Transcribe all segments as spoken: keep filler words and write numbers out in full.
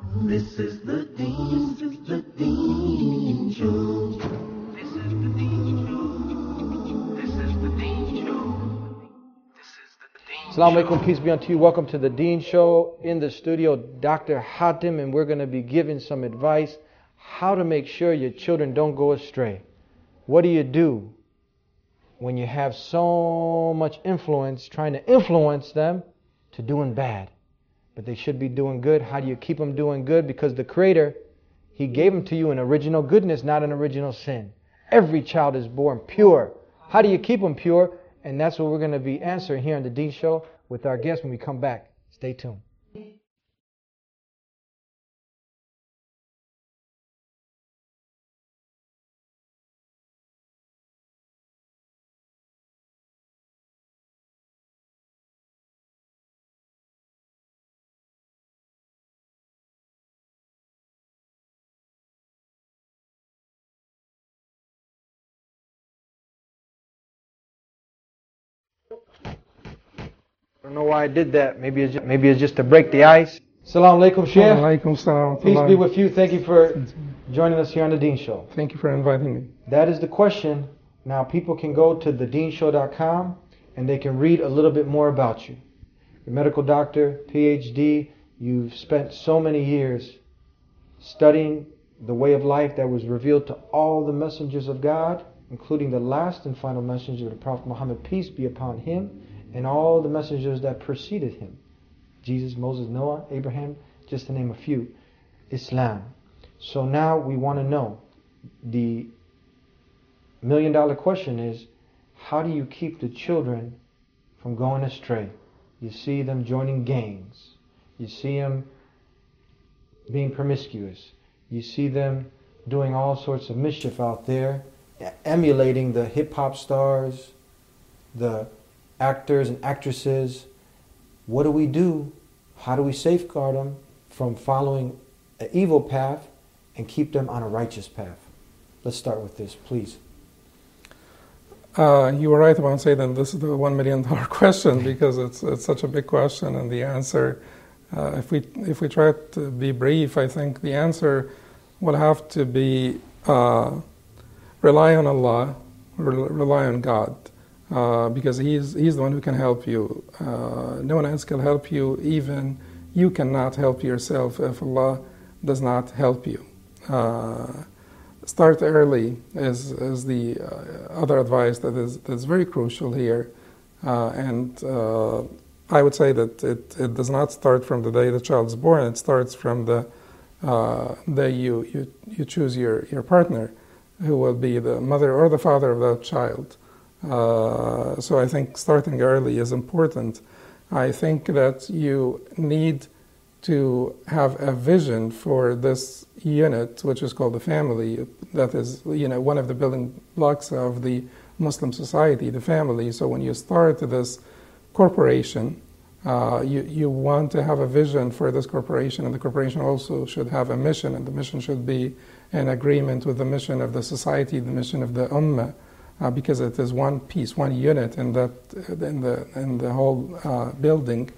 This is the Dean, this is the Dean Show. This is the Dean Show. This is the Dean Show. This is the Dean Show. Assalamu alaikum, peace be unto you. Welcome to the Dean Show. In the studio, Doctor Hatim, and we're going to be giving some advice how to make sure your children don't go astray. What do you do when you have so much influence, trying to influence them to doing bad? But they should be doing good. How do you keep them doing good? Because the Creator, He gave them to you in original goodness, not an original sin. Every child is born pure. How do you keep them pure? And that's what we're going to be answering here on the Dean Show with our guests when we come back. Stay tuned. I don't know why I did that. Maybe it's just, maybe it's just to break the ice. Assalamu alaikum, Sheikh. Alaikum salam. Peace be with you. Thank you for joining us here on the Dean Show. Thank you for inviting me. That is the question. Now people can go to the dean show dot com and they can read a little bit more about you. You're a medical doctor, P H D. You've spent so many years studying the way of life that was revealed to all the messengers of God, including the last and final messenger of the Prophet Muhammad, peace be upon him, and all the messengers that preceded him. Jesus, Moses, Noah, Abraham, just to name a few. Islam. So now we want to know, the million dollar question is, how do you keep the children from going astray? You see them joining gangs. You see them being promiscuous. You see them doing all sorts of mischief out there, emulating the hip-hop stars, the actors and actresses. What do we do? How do we safeguard them from following an evil path and keep them on a righteous path? Let's start with this, please. Uh, you were right about saying that this is the one million dollar question, because it's it's such a big question, and the answer, uh, if we if we try to be brief, I think the answer will have to be uh, rely on Allah, re- rely on God. Uh, because he's he's the one who can help you. Uh, no one else can help you. Even you cannot help yourself if Allah does not help you. Uh, start early is is the uh, other advice that is that's very crucial here. Uh, and uh, I would say that it, it does not start from the day the child is born. It starts from the uh, day you, you you choose your your partner, who will be the mother or the father of that child. Uh, so I think starting early is important. I think that you need to have a vision for this unit, which is called the family. That is, you know, one of the building blocks of the Muslim society, the family. So when you start this corporation, uh, you, you want to have a vision for this corporation, and the corporation also should have a mission, and the mission should be in agreement with the mission of the society, the mission of the ummah. Uh, because it is one piece, one unit in that in the in the whole uh, building.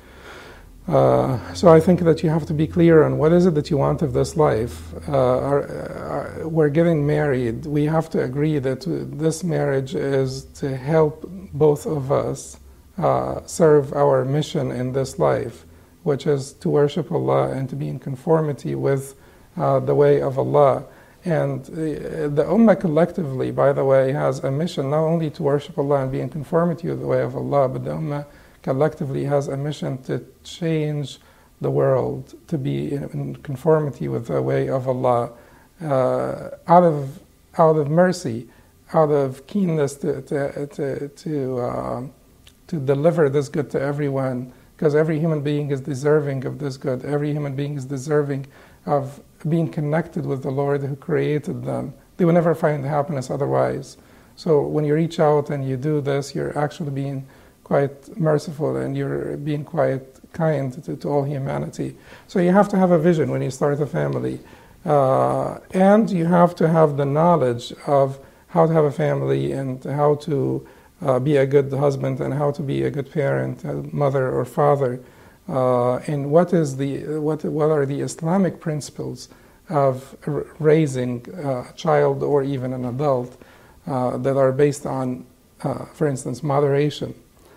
Uh, so I think that you have to be clear on what is it that you want of this life. Uh, are, are, we're getting married. We have to agree that this marriage is to help both of us uh, serve our mission in this life, which is to worship Allah and to be in conformity with uh, the way of Allah. And the, the Ummah collectively, by the way, has a mission not only to worship Allah and be in conformity with the way of Allah, but the Ummah collectively has a mission to change the world, to be in conformity with the way of Allah, uh, out of out of mercy, out of keenness to to to to, uh, to deliver this good to everyone, because every human being is deserving of this good. Every human being is deserving of being connected with the Lord who created them. They will never find happiness otherwise. So when you reach out and you do this, you're actually being quite merciful, and you're being quite kind to, to all humanity. So you have to have a vision when you start a family. Uh, and you have to have the knowledge of how to have a family and how to uh, be a good husband and how to be a good parent, a mother or father. uh, and what is the what what are the Islamic principles of r- raising uh, a child or even an adult uh, that are based on, uh, for instance, moderation.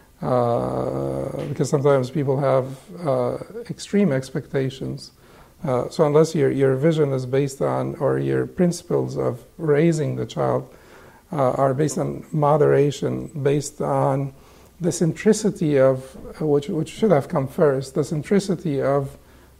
Uh, because sometimes people have uh, extreme expectations. Uh, so unless your, your vision is based on, or your principles of raising the child uh, are based on moderation, based on the centricity of, uh, which, which should have come first, the centricity of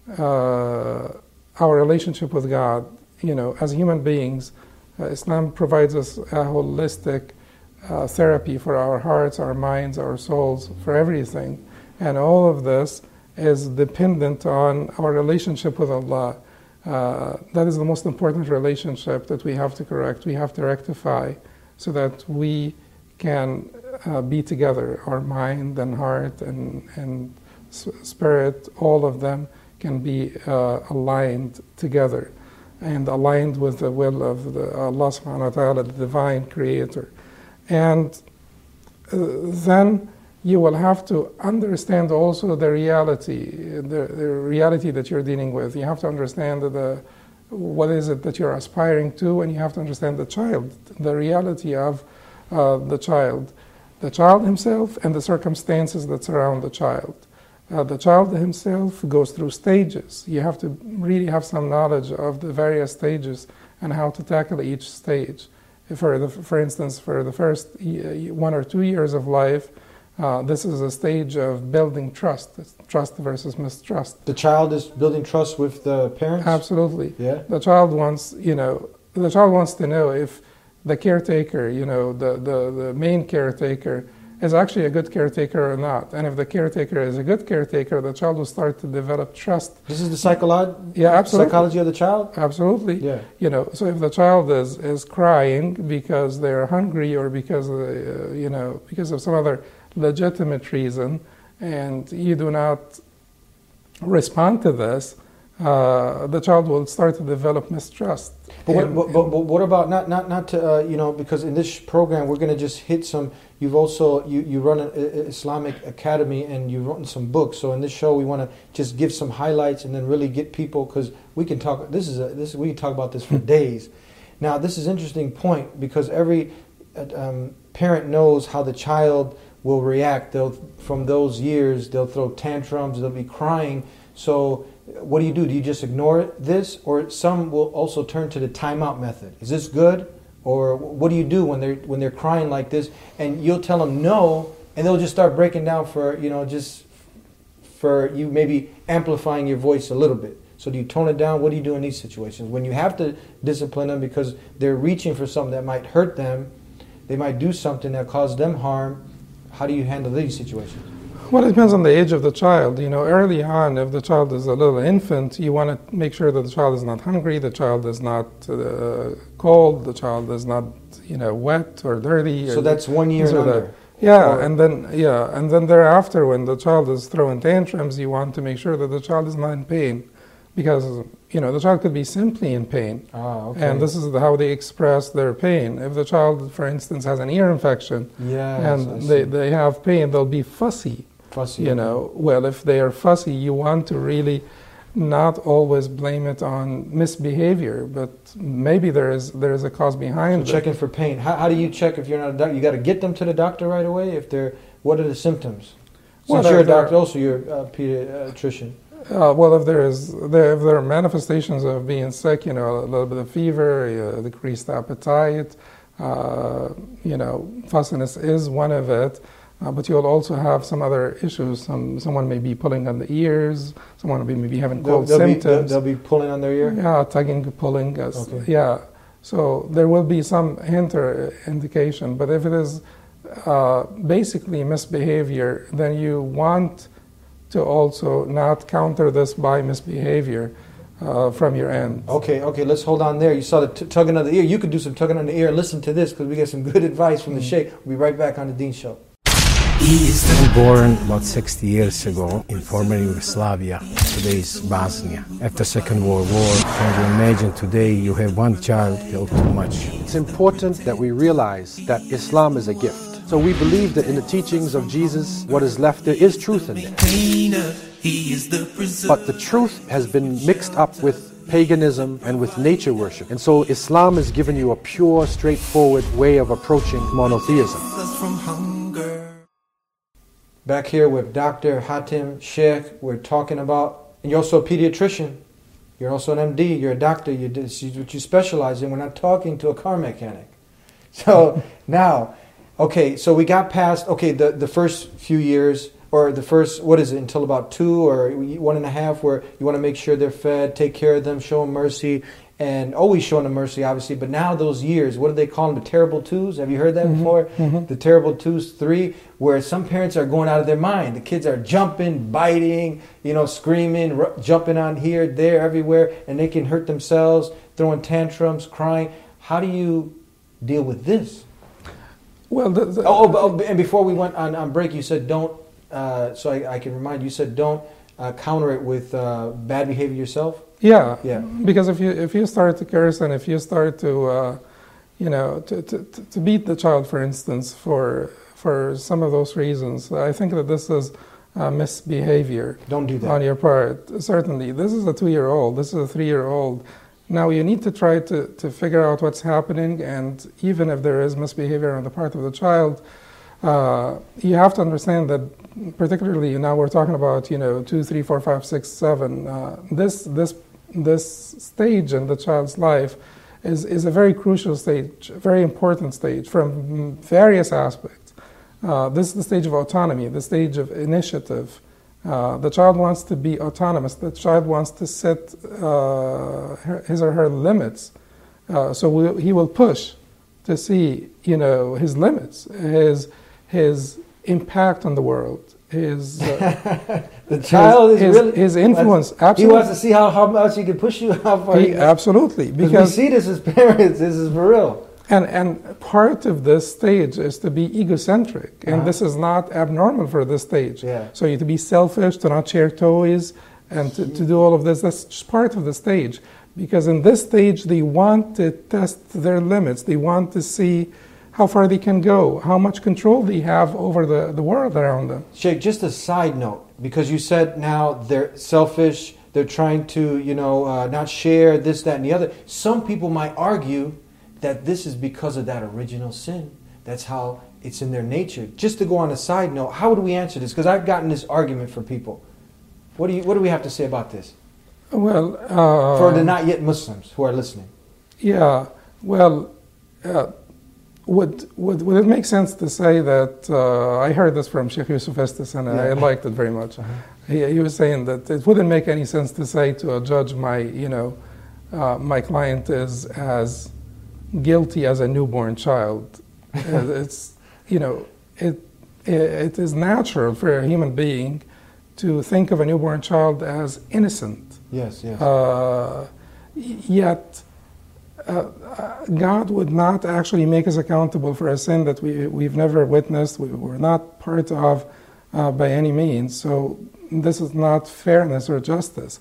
uh, our relationship with God. You know, as human beings, uh, Islam provides us a holistic uh, therapy for our hearts, our minds, our souls, for everything. And all of this is dependent on our relationship with Allah. Uh, that is the most important relationship that we have to correct, we have to rectify, so that we can uh, be together. Our mind and heart and, and spirit, all of them can be uh, aligned together and aligned with the will of the Allah subhanahu wa ta'ala, the divine creator. And uh, then you will have to understand also the reality, the, the reality that you're dealing with. You have to understand the, what is it that you're aspiring to, and you have to understand the child, the reality of uh, the child, the child himself and the circumstances that surround the child. Uh, the child himself goes through stages. You have to really have some knowledge of the various stages and how to tackle each stage. For, the, for instance, for the first one or two years of life, Uh, this is a stage of building trust. It's trust versus mistrust. The child is building trust with the parents? Absolutely. Yeah. The child wants, you know, the child wants to know if the caretaker, you know, the, the, the main caretaker is actually a good caretaker or not. And if the caretaker is a good caretaker, the child will start to develop trust. This is the psycholo- yeah, absolutely. psychology of the child? Absolutely. Yeah. You know, so if the child is, is crying because they're hungry or because, of, uh, you know, because of some other legitimate reason, and you do not respond to this, uh, the child will start to develop mistrust. But what, And- but, but, but what about not not not to uh, you know, because in this program we're going to just hit some. You've also you, you run an Islamic academy and you've written some books. So in this show we want to just give some highlights and then really get people, because we can talk. This is a, this we can talk about this for days. Now this is an interesting point, because every um, parent knows how the child will react. They'll, from those years, they'll throw tantrums, they'll be crying. So what do you do? Do you just ignore this? Or some will also turn to the timeout method. Is this good? Or what do you do when they're when they're crying like this? And you'll tell them no, and they'll just start breaking down for, you know, just for you maybe amplifying your voice a little bit. So do you tone it down? What do you do in these situations? When you have to discipline them because they're reaching for something that might hurt them, they might do something that cause them harm. How do you handle these situations? Well, it depends on the age of the child. You know, early on, if the child is a little infant, you want to make sure that the child is not hungry, the child is not uh, cold, the child is not, you know, wet or dirty. So or that's one year and under. Yeah, or and then yeah, and then thereafter, when the child is throwing tantrums, you want to make sure that the child is not in pain, because you know the child could be simply in pain. Ah, okay. And this is how they express their pain. If the child, for instance, has an ear infection, yes, and they, they have pain, they'll be fussy. Fussy. You know, well, if they are fussy, you want to really not always blame it on misbehavior, but maybe there is there is a cause behind so it. checking for pain. How, how do you check if you're not a doctor? You got to get them to the doctor right away. If they're, what are the symptoms? Well, Since you're a there- doctor, also you're a pediatrician. Uh, well, if there is there, if there are manifestations of being sick, you know, a little bit of fever, uh, decreased appetite, uh, you know, fussiness is one of it. Uh, but you'll also have some other issues. Some someone may be pulling on the ears. Someone may be maybe having They'll, cold they'll, be, symptoms. they'll, they'll be pulling on their ear? Yeah, tugging, pulling. Uh, Okay. Yeah. So there will be some hint or indication. But if it is uh, basically misbehavior, then you want to also not counter this by misbehavior uh, from your end. Okay, okay, let's hold on there. You saw the t- tugging of the ear. You could do some tugging on the ear. Listen to this, because we get some good advice from the Sheikh. We'll be right back on the Dean Show. I was born about sixty years ago in former Yugoslavia, today's Bosnia. After Second World War, can you imagine today you have one child, killed too much. It's important that we realize that Islam is a gift. So we believe that in the teachings of Jesus, what is left there is truth in there. Pain of He is the preserver. But the truth has been mixed up with paganism and with nature worship. And so Islam has given you a pure, straightforward way of approaching monotheism. Us from hunger. Back here with Doctor Hatem Sheikh, we're talking about, and you're also a pediatrician. You're also an M D. You're a doctor. You this is what you specialize in. We're not talking to a car mechanic. So now, okay, so we got past, okay, the, the first few years, or the first, what is it, until about two or one and a half, where you want to make sure they're fed, take care of them, show them mercy, and always showing them mercy, obviously. But now those years, what do they call them, the terrible twos? Have you heard that mm-hmm. before? Mm-hmm. The terrible twos, three, where some parents are going out of their mind. The kids are jumping, biting, you know, screaming, r- jumping on here, there, everywhere, and they can hurt themselves, throwing tantrums, crying. How do you deal with this? Well, the, the, oh, oh, and before we went on, on break, you said don't, uh, so I, I can remind you, you said don't uh, counter it with uh, bad behavior yourself? Yeah, yeah. Because if you if you start to curse and if you start to, uh, you know, to, to, to beat the child, for instance, for for some of those reasons, I think that this is uh, misbehavior. Don't do that on your part. Certainly, this is a two-year-old. This is a three-year-old. Now you need to try to, to figure out what's happening, and even if there is misbehavior on the part of the child, uh, you have to understand that, particularly now we're talking about, you know, two, three, four, five, six, seven. Uh, this this this stage in the child's life is is a very crucial stage, a very important stage from various aspects. Uh, this is the stage of autonomy, the stage of initiative. Uh, the child wants to be autonomous. The child wants to set uh, her, his or her limits. Uh, so we, he will push to see, you know, his limits, his his impact on the world, his uh, the child his, is his, really his influence. Absolutely, he wants to see how, how much he can push you. How far he, he, absolutely, because we see this as parents. This is for real. And and part of this stage is to be egocentric, and uh-huh. this is not abnormal for this stage. Yeah. So you to be selfish, to not share toys, and to, to do all of this. That's just part of the stage, because in this stage they want to test their limits. They want to see how far they can go, how much control they have over the, the world around them. Sheikh, just a side note, because you said now they're selfish, they're trying to, you know, uh, not share this, that, and the other. Some people might argue that this is because of that original sin. That's how it's in their nature. Just to go on a side note, how would we answer this? Because I've gotten this argument from people. What do you? What do we have to say about this? Well, uh, for the not yet Muslims who are listening. Yeah. Well, uh, would would would it make sense to say that uh, I heard this from Sheikh Yusuf Estes, and yeah. I liked it very much. Uh-huh. He, he was saying that it wouldn't make any sense to say to a judge, my you know, uh, my client is as guilty as a newborn child. It's, you know, it, it it is natural for a human being to think of a newborn child as innocent. Yes, yes. Uh, yet, uh, God would not actually make us accountable for a sin that we we've never witnessed. We were not part of uh, by any means. So this is not fairness or justice.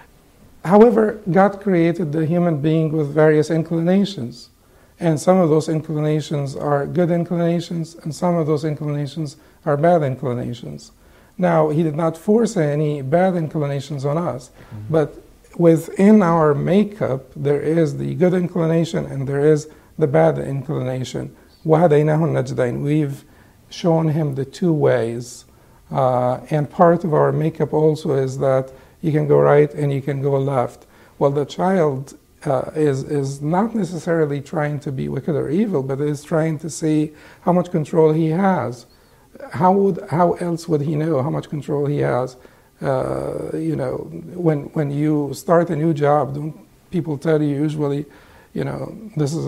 However, God created the human being with various inclinations. And some of those inclinations are good inclinations, and some of those inclinations are bad inclinations. Now, He did not force any bad inclinations on us, mm-hmm. but within our makeup, there is the good inclination and there is the bad inclination. وَهَدَيْنَاهُ النَّجْدَيْنِ. We've shown him the two ways. Uh, and part of our makeup also is that you can go right and you can go left. Well, the child Uh, is is not necessarily trying to be wicked or evil, but is trying to see how much control he has. How would how else would he know how much control he has? Uh, you know, when when you start a new job, don't people tell you usually, you know, this is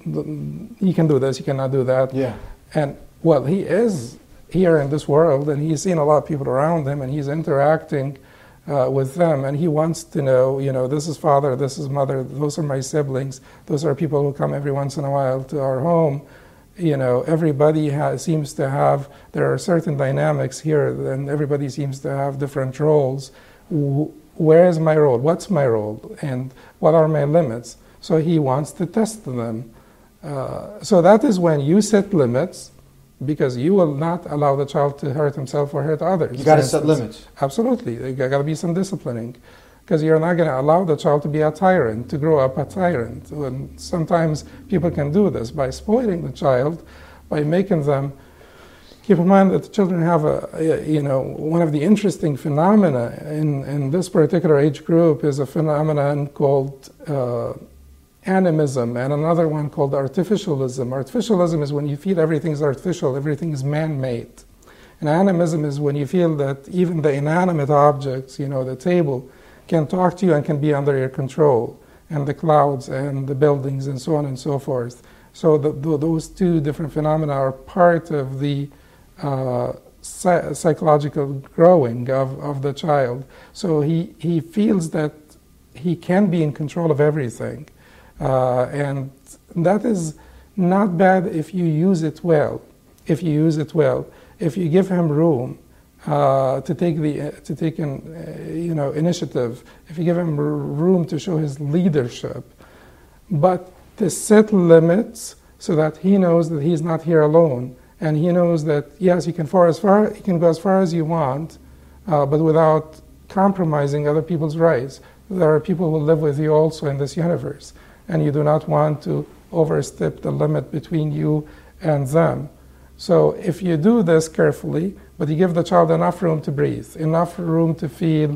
you can do this, you cannot do that. Yeah. And well, he is here in this world, and he's seen a lot of people around him, and he's interacting Uh, with them, and he wants to know, you know, this is father, this is mother, those are my siblings, those are people who come every once in a while to our home. You know, everybody has, seems to have, there are certain dynamics here, and everybody seems to have different roles. W- where is my role? What's my role? And what are my limits? So he wants to test them. Uh, so that is when you set limits, because you will not allow the child to hurt himself or hurt others. You got to For set instance. limits. Absolutely. There got to be some disciplining, because you're not going to allow the child to be a tyrant, to grow up a tyrant. And sometimes people can do this by spoiling the child, by making them. Keep in mind that the children have a, you know, one of the interesting phenomena in, in this particular age group is a phenomenon called uh, animism, and another one called artificialism. Artificialism is when you feel everything is artificial, everything is man-made. And animism is when you feel that even the inanimate objects, you know, the table, can talk to you and can be under your control, and the clouds and the buildings and so on and so forth. So the, the, those two different phenomena are part of the uh, psy- psychological growing of, of the child. So he, he feels that he can be in control of everything. Uh, and that is not bad if you use it well. If you use it well, if you give him room uh, to take the to take an uh, you know initiative, if you give him r- room to show his leadership, but to set limits so that he knows that he's not here alone, and he knows that yes, he can far as far he can go as far as you want, uh, but without compromising other people's rights. There are people who live with you also in this universe, and you do not want to overstep the limit between you and them. So if you do this carefully, but you give the child enough room to breathe, enough room to feel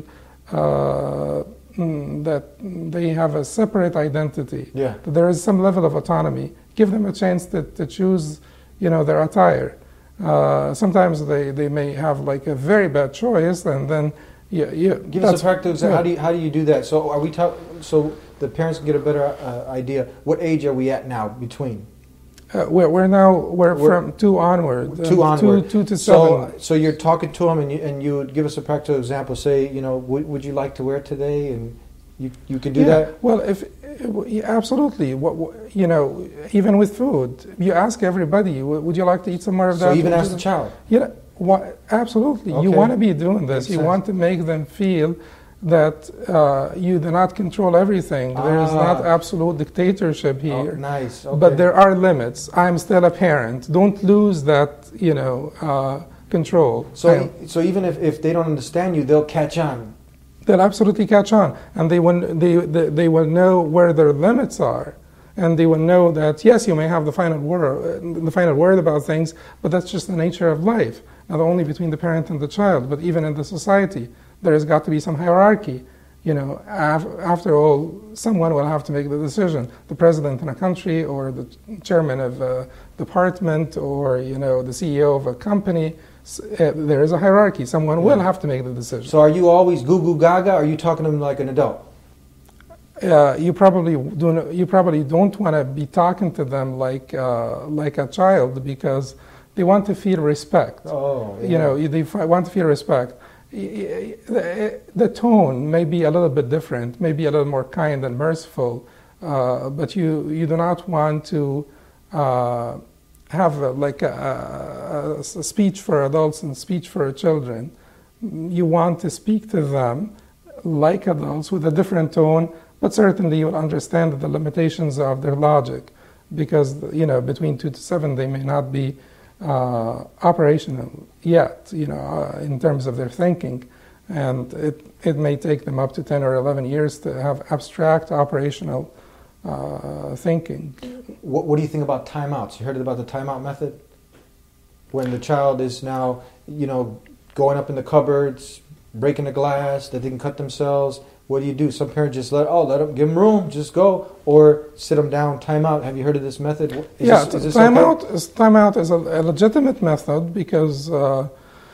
uh, that they have a separate identity, Yeah. that there is some level of autonomy, give them a chance to, to choose, you know, their attire. Uh, sometimes they, they may have like a very bad choice, and then you, you Give us a practical example. yeah. How do you, how do you do that? So are we talk, so the parents can get a better uh, idea. What age are we at now between? Uh, we're, we're now we're, We're- from two onward. Two uh, onward. Two, two to so, seven. so you're talking to them, and you and you would give us a practical example. Say, you know, would, would you like to wear it today? And you you can do yeah. that. Well, if yeah, absolutely, what, what you know, even with food, you ask everybody, "W- would you like to eat some more of So that? even Would ask you- the child. Yeah, wha- absolutely. You Okay. want to be doing this. Makes You sense. want to make them feel that uh, you do not control everything. There is not Ah. absolute dictatorship Oh, here. nice. Okay. But there are limits. I'm still a parent. Don't lose that, you know, uh, control. So I- so even if, if they don't understand you, they'll catch on. they'll absolutely catch on, and they will they, they they will know where their limits are, and they will know that yes, you may have the final word the final word about things, but that's just the nature of life, not only between the parent and the child, but even in the society, there has got to be some hierarchy. You know, af- after all, someone will have to make the decision. The president in a country, or the chairman of a department, or you know, the C E O of a company. S- uh, there is a hierarchy. Someone will have to make the decision. So are you always goo goo gaga? Or are you talking to them like an adult? Uh, you probably do. You probably don't want to be talking to them like uh, like a child, because they want to feel respect. Oh, yeah. You know, they fi- want to feel respect. Y- y- The, the tone may be a little bit different, maybe a little more kind and merciful, uh, but you you do not want to uh, have a, like a, a, a speech for adults and speech for children. You want to speak to them like adults with a different tone. But certainly you will understand the limitations of their logic, because you know between two to seven they may not be uh, operational yet, you know, uh, in terms of their thinking, and it it may take them up to ten or eleven years to have abstract operational uh, thinking. What, what do you think about timeouts? You heard about the timeout method? When the child is now, you know, going up in the cupboards, breaking the glass, that they can cut themselves. What do you do? Some parents just let, oh, let them, give them room, just go, or sit them down, time out. Have you heard of this method? Is yeah, this, is this timeout okay? is timeout is a, a legitimate method, because uh,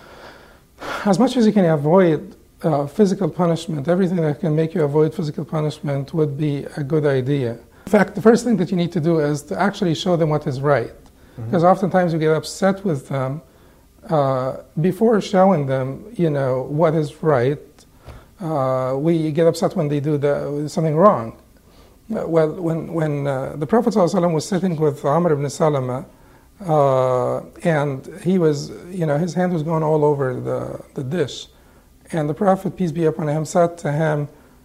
as much as you can avoid uh, physical punishment, everything that can make you avoid physical punishment would be a good idea. In fact, the first thing that you need to do is to actually show them what is right, because oftentimes you get upset with them uh, before showing them, you know, what is right. Uh, we get upset when they do the, something wrong. Uh, well, when, when uh, the Prophet ﷺ was sitting with Amr ibn Salama, uh, and he was, you know, his hand was going all over the, the dish. And the Prophet, peace be upon him, said to him,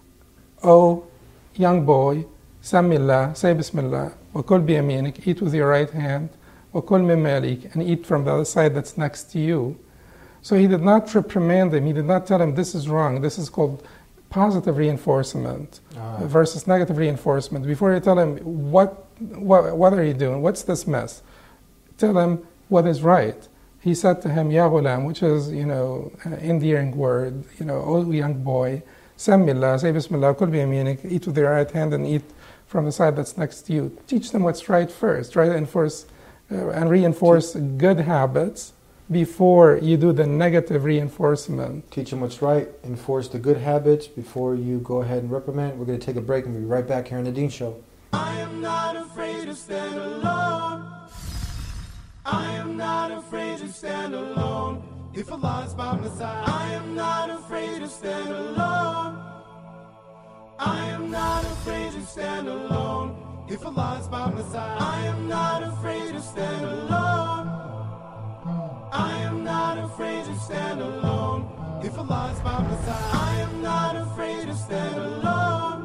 "O young boy, Samillah, say Bismillah, wa kul bi yaminik, eat with your right hand, وَكُلْ مِمَّا يَلِيكَ, and eat from the other side that's next to you. So he did not reprimand him. He did not tell him this is wrong. This is called positive reinforcement Ah. versus negative reinforcement. Before you tell him, what, what, what are you doing? What's this mess? Tell him what is right. He said to him, Ya ghulam, which is, you know, an endearing word, you know, oh young boy, Sammillah, say Bismillah, kul biyaminik, eat with your right hand and eat from the side that's next to you. Teach them what's right first. Try to enforce uh, and reinforce good habits before you do the negative reinforcement. Teach them what's right, enforce the good habits before you go ahead and reprimand. We're going to take a break and we'll be right back here on the Dean Show. I am not afraid to stand alone. I am not afraid to stand alone. If Allah is by my side, I am not afraid to stand alone. I am not afraid to stand alone. If Allah is by my side, I am not afraid to stand alone. I am not afraid to stand alone. If Allah is by my side, I am not afraid to stand alone.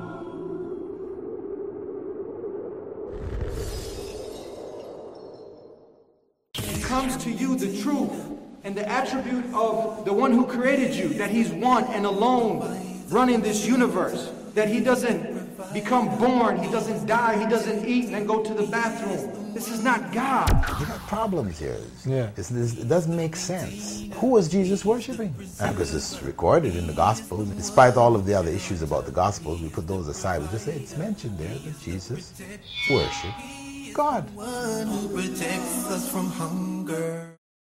Comes to you the truth and the attribute of the one who created you, that he's one and alone running this universe, that he doesn't become born, he doesn't die, he doesn't eat and then go to the bathroom. This is not God. You got problems here. Yeah. It's, it's, it doesn't make sense. Who was Jesus worshiping? Uh, because it's recorded in the Gospels. Despite all of the other issues about the Gospels, we put those aside. We just say it's mentioned there that Jesus worshiped God. One who protects us from hunger.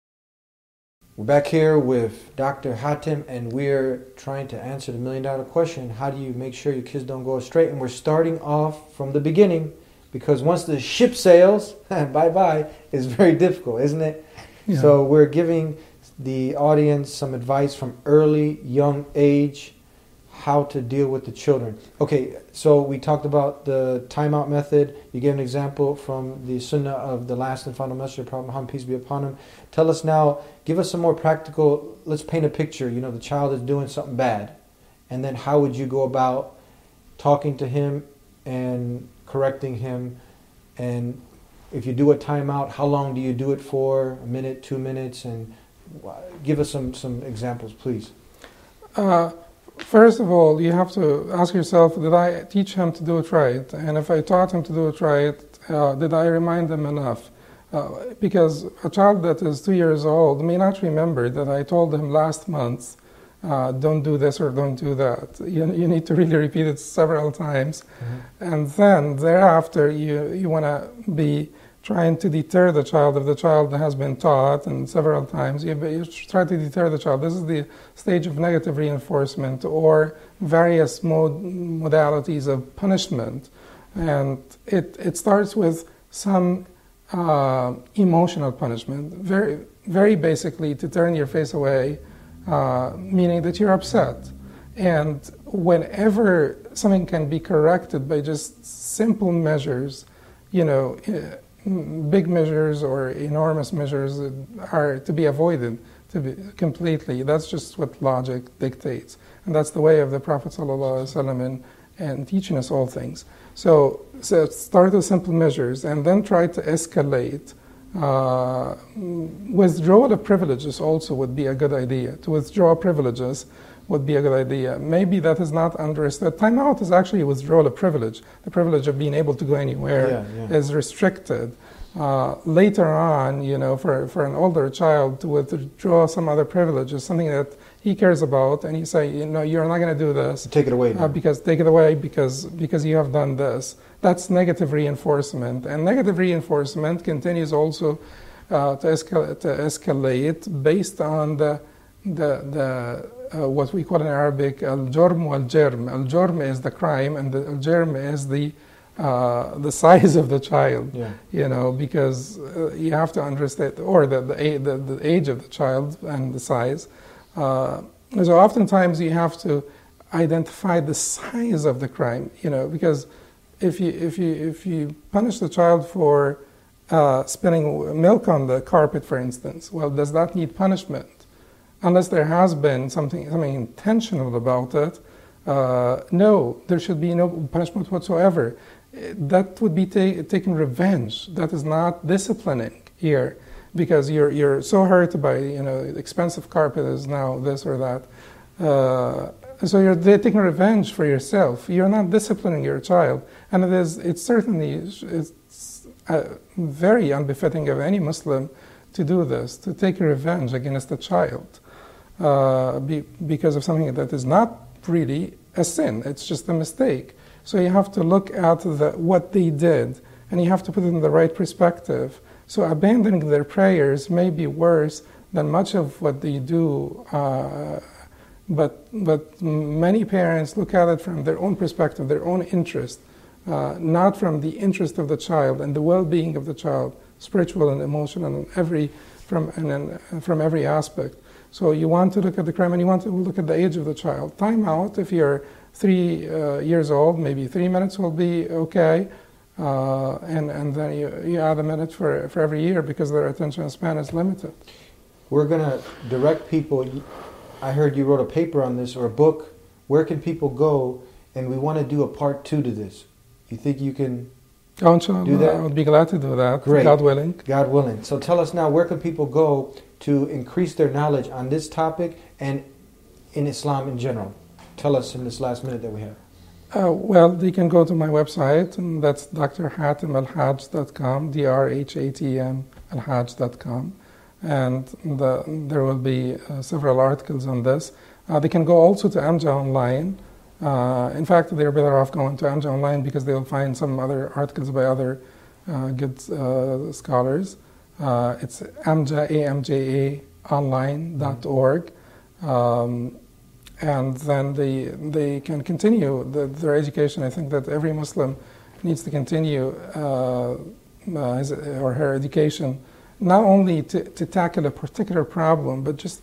We're back here with Doctor Hatem, and we're trying to answer the million dollar question: how do you make sure your kids don't go astray? And we're starting off from the beginning, because once the ship sails, bye-bye, is very difficult, isn't it? Yeah. So we're giving the audience some advice from early, young age, how to deal with the children. Okay, so we talked about the timeout method. You gave an example from the Sunnah of the last and final Messenger, Prophet Muhammad, peace be upon him. Tell us now, give us some more practical, let's paint a picture. You know, the child is doing something bad. And then how would you go about talking to him and correcting him? And if you do a timeout, how long do you do it for? A minute, two minutes? And give us some, some examples, please. Uh, First of all, you have to ask yourself, did I teach him to do it right? And if I taught him to do it right, uh, did I remind him enough? Uh, because a child that is two years old may not remember that I told him last month, uh, don't do this or don't do that. You, you need to really repeat it several times. Mm-hmm. And then thereafter, you, you want to be trying to deter the child. If the child has been taught, and several times, you, you try to deter the child. This is the stage of negative reinforcement, or various mod, modalities of punishment. And it, it starts with some uh, emotional punishment, very, very basically to turn your face away, uh, meaning that you're upset. And whenever something can be corrected by just simple measures, you know, big measures or enormous measures are to be avoided to be completely. That's just what logic dictates. And that's the way of the Prophet ﷺ in, in teaching us all things. So, so start with simple measures and then try to escalate. Uh, withdrawal of privileges also would be a good idea. To withdraw privileges would be a good idea. Maybe that is not understood. Timeout is actually a withdrawal of privilege. The privilege of being able to go anywhere yeah, yeah. is restricted. Uh, later on, you know, for, for an older child to withdraw some other privilege is something that he cares about, and you say, you know, you're not going to do this. Take it away. Uh, because take it away because because you have done this. That's negative reinforcement, and negative reinforcement continues also uh, to, escal- to escalate based on the the the. Uh, what we call in Arabic al-jurm wal-jirm. Al-jurm is the crime, and the al-jirm is the uh, the size of the child. Yeah. You know, because uh, you have to understand, or the the, the the age of the child and the size. Uh, so oftentimes you have to identify the size of the crime. You know, because if you if you if you punish the child for uh, spilling milk on the carpet, for instance, well, does that need punishment? Unless there has been something something intentional about it, uh, no, there should be no punishment whatsoever. That would be ta- taking revenge. That is not disciplining. here, because you're you're so hurt by, you know, expensive carpet is now this or that. Uh, so you're taking revenge for yourself. You're not disciplining your child, and it is it's certainly it's uh, very unbefitting of any Muslim to do this, to take revenge against a child uh, be, because of something that is not really a sin. It's just a mistake. So you have to look at the, what they did, and you have to put it in the right perspective. So abandoning their prayers may be worse than much of what they do, uh, but but many parents look at it from their own perspective, their own interest, uh, not from the interest of the child and the well-being of the child, spiritual and emotional, and every from and, and from every aspect. So you want to look at the crime, and you want to look at the age of the child. Time out if you're three uh, years old, maybe three minutes will be okay. Uh, and, and then you, you add a minute for, for every year because their attention span is limited. We're going to direct people. I heard you wrote a paper on this or a book. Where can people go? And we want to do a part two to this. You think you can oh, inshallah, do that? I would be glad to do that, Great. God willing. God willing. So tell us now, where can people go to increase their knowledge on this topic and in Islam in general? Tell us in this last minute that we have. Uh, well, they can go to my website, and that's d r hatem al hajj dot com, D R H A T M al hajj dot com, and the, there will be uh, several articles on this. Uh, they can go also to Amjad Online. Uh, in fact, they're better off going to Amjad Online because they'll find some other articles by other uh, good uh, scholars. Uh, it's amja, A M J A online dot org. Um, And then they they can continue the, their education. I think that every Muslim needs to continue uh, uh, his or her education, not only to, to tackle a particular problem, but just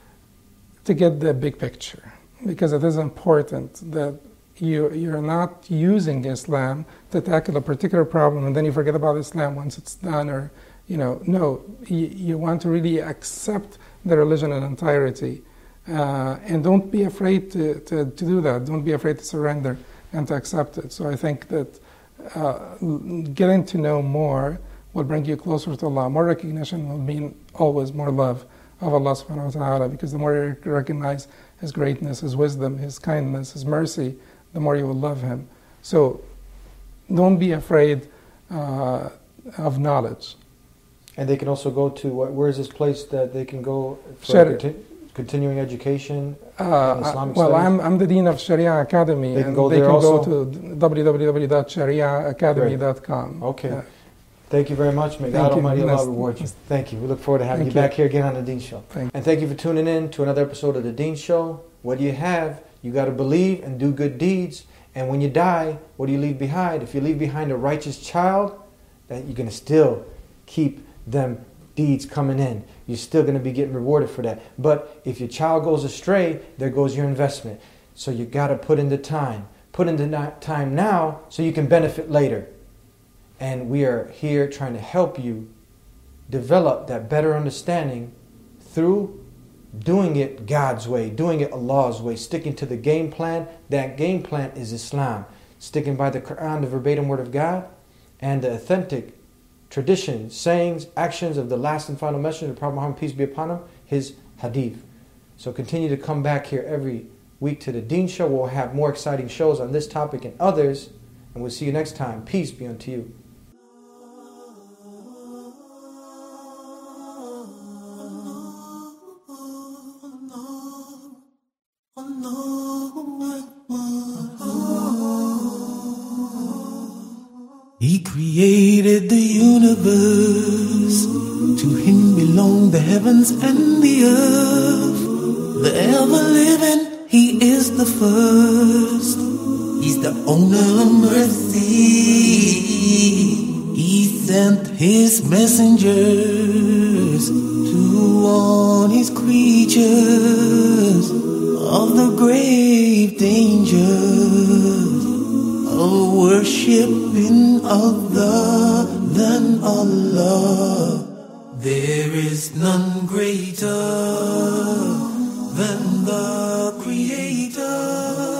to get the big picture. Because it is important that you, you're not using Islam to tackle a particular problem and then you forget about Islam once it's done. Or, you know, no, you, you want to really accept the religion in entirety. Uh, and don't be afraid to, to, to do that. Don't be afraid to surrender and to accept it. So I think that uh, getting to know more will bring you closer to Allah. More recognition will mean always more love of Allah subhanahu wa ta'ala, because the more you recognize His greatness, His wisdom, His kindness, His mercy, the more you will love Him. So don't be afraid uh, of knowledge. And they can also go to, what, where is this place that they can go for Shari- conti- continuing education Uh, in Islamic well, studies? I'm, I'm the Dean of Sharia Academy, They can and go they there can also? go to w w w dot sharia academy dot com. Okay. Yeah. Thank you very much. May Thank God you. Almighty Allah Nice- reward you. Thank you. We look forward to having Thank you you. back here again on the Dean Show. Thank and thank you for tuning in to another episode of the Dean Show. What do you have? You got to believe and do good deeds. And when you die, what do you leave behind? If you leave behind a righteous child, that you're going to still keep them deeds coming in. You're still going to be getting rewarded for that. But if your child goes astray, there goes your investment. So you got to put in the time. Put in the time now so you can benefit later. And we are here trying to help you develop that better understanding through doing it God's way, doing it Allah's way, sticking to the game plan. That game plan is Islam. Sticking by the Quran, the verbatim word of God, and the authentic traditions, sayings, actions of the last and final messenger, the Prophet Muhammad, peace be upon him, his hadith. So continue to come back here every week to the Deen Show. We'll have more exciting shows on this topic and others. And we'll see you next time. Peace be unto you. He created the universe. To Him belong the heavens and the earth. The ever-living, He is the first. He's the owner of mercy. He sent His messengers to warn His creatures of the grave dangers of worshiping other than Allah. There is none greater than the Creator.